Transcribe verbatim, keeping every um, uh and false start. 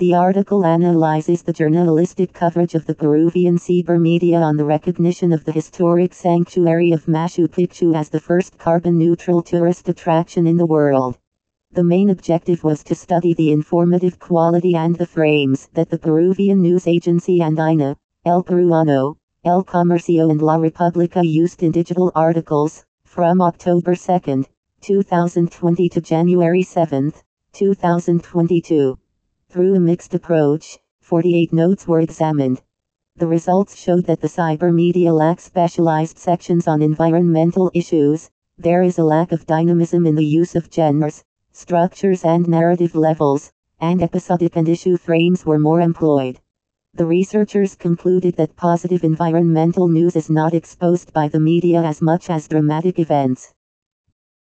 The article analyzes the journalistic coverage of the Peruvian cybermedia on the recognition of the historic sanctuary of Machu Picchu as the first carbon-neutral tourist attraction in the world. The main objective was to study the informative quality and the frames that the Peruvian news agency Andina, El Peruano, El Comercio and La República used in digital articles, from October second, two thousand twenty to January seventh, two thousand twenty-two. Through a mixed approach, forty-eight notes were examined. The results showed that the cybermedia lacks specialized sections on environmental issues. There is a lack of dynamism in the use of genres, structures and narrative levels, and episodic and issue frames were more employed. The researchers concluded that positive environmental news is not exposed by the media as much as dramatic events.